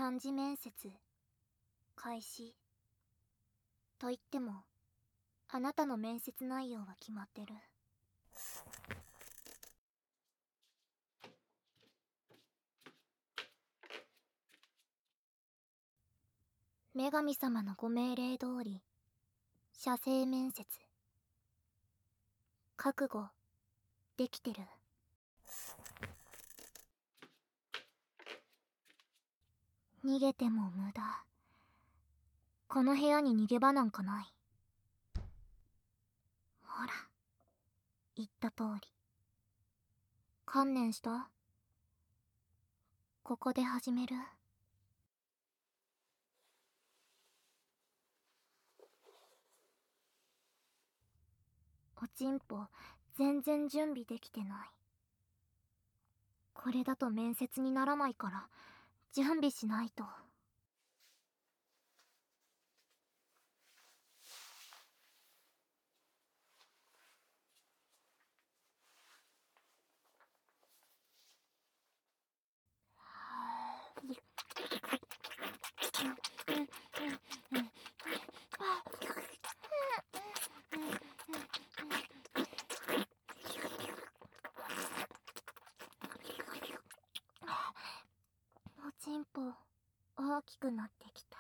3次面接開始。と言ってもあなたの面接内容は決まってる。女神様のご命令通り写生面接。覚悟できてる？逃げても無駄。この部屋に逃げ場なんかない。ほら言った通り。観念した？ここで始める？おちんぽ全然準備できてない。これだと面接にならないから準備しないと。おちんぽ大きくなってきた。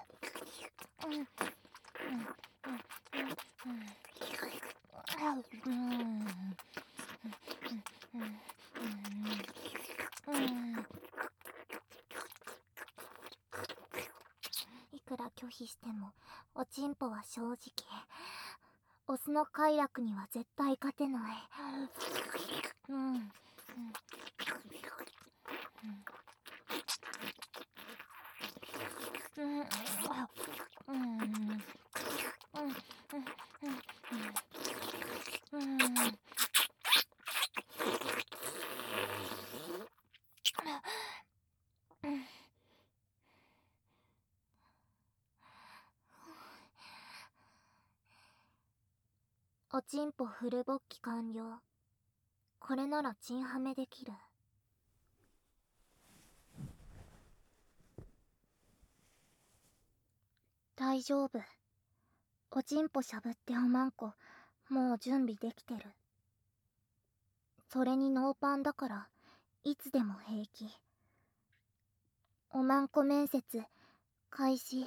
いくら拒否してもおちんぽは正直オスの快楽には絶対勝てない。おちんぽフル勃起完了。これならチンハメできる。大丈夫。おちんぽしゃぶっておまんこもう準備できてる。それにノーパンだからいつでも平気。おまんこ面接開始。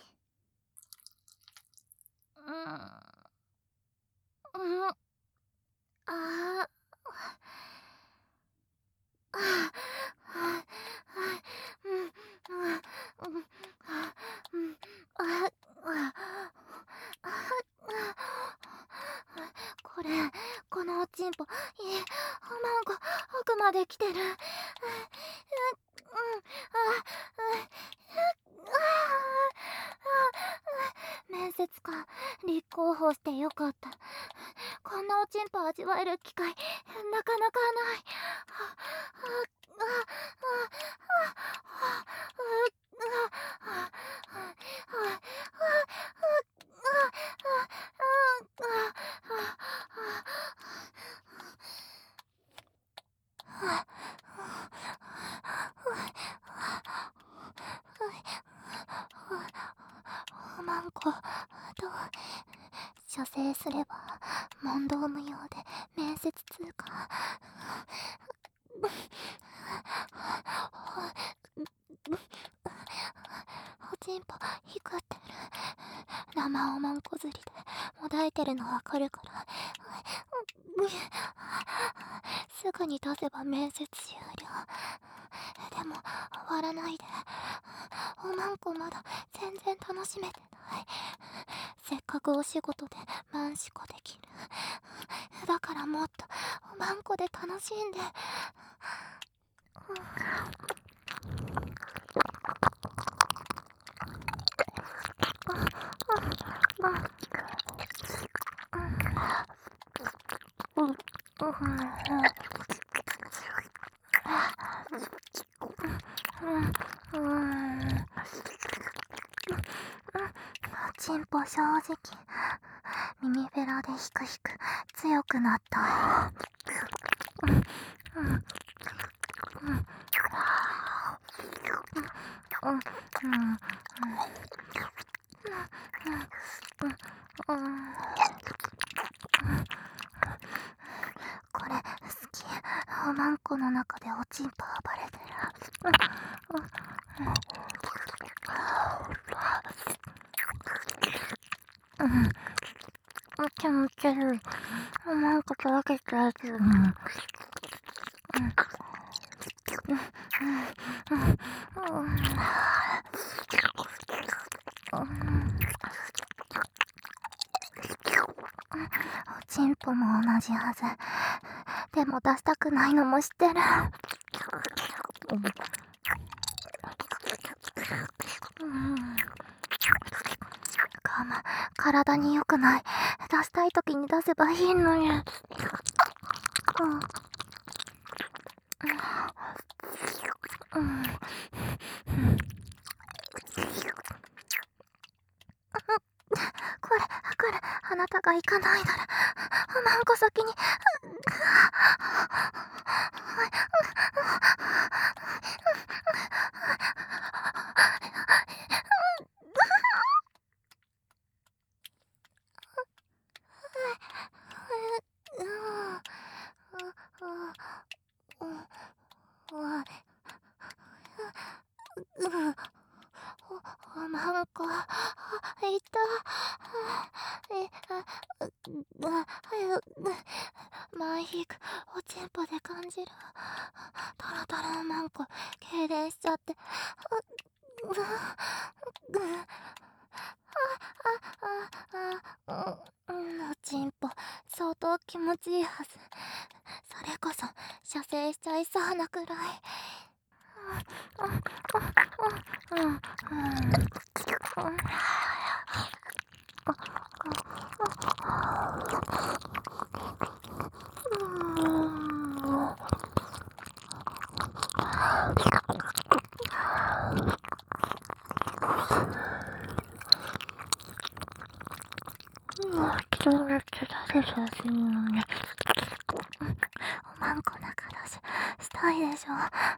これ、このおちんぽ、おまんこ、奥まで来てる。面接官、立候補してよかった。こんなおちんぽ味わえる機会、なかなかない。おまんこ、どう射精すれば問答無用で面接通過。おちんぽ光ってる。生おまんこ釣りでもだえてるのわかるから。すぐに出せば面接終了。でも終わらないで。おまんこまだ全然楽しめてない。せっかくお仕事でマンシコできる。だからもっとおまんこで楽しんで。チンポ正直耳フェラでヒクヒク強くなった。 これ好き。おまんこの中でおちんぽ暴れてる。気持ち悪い。おまんこと分けたやつ。おちんぽも同じはず。でも出したくないのも知ってる。体に良くない。出したい時に出せばいいのに。これ、あなたが行かないなら、おまんこ先に。おまんこ、いた。マイヒク、おちんぽで感じる。トロトロおまんこ、痙攣しちゃって。おちんぽ、相当気持ちいいはず。それこそ、射精しちゃいそうなくらい。そうやって出せばいいのに。おまんこだからしたいでしょ。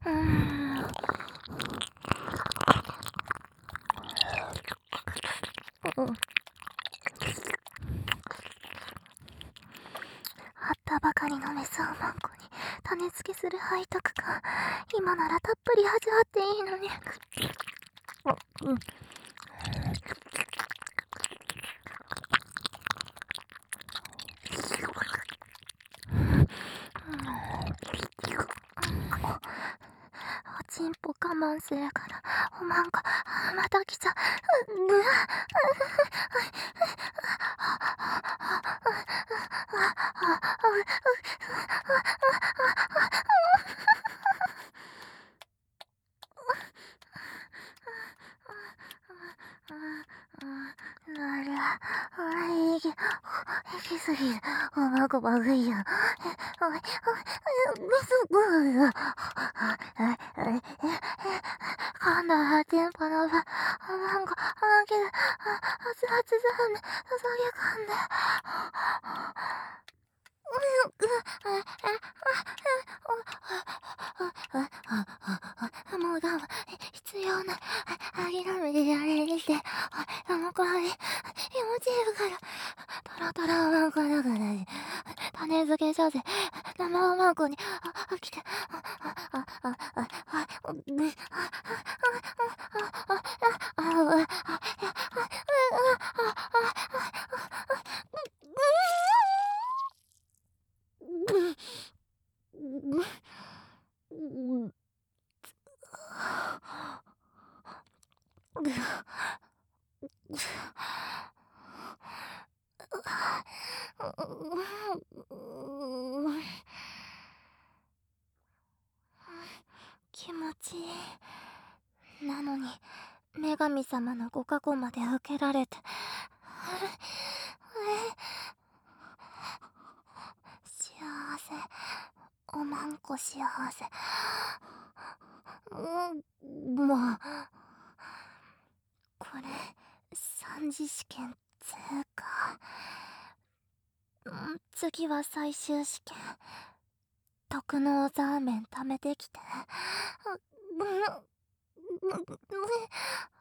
会ったばかりのメスおまんこに種付けする背徳感。今ならたっぷり味わっていいのに。おちんぽ我慢するからおまんこまた来ちゃう。息すぎる。おまんこまずいよ。今度はテンポの場。おまんこあげる。熱々だね。注ぎ込んで。もう我慢必要ない。諦めてやれるって。もうこれ気持ちいいから。トロトロおまんこだからね。種付けさせ生おまんこに来て。気持ちいい。なのに女神様のご加護まで受けられて。幸せ。おまんこ幸せ。もうこれ三次試験通過。次は最終試験。 特納ザーメン貯めてきて。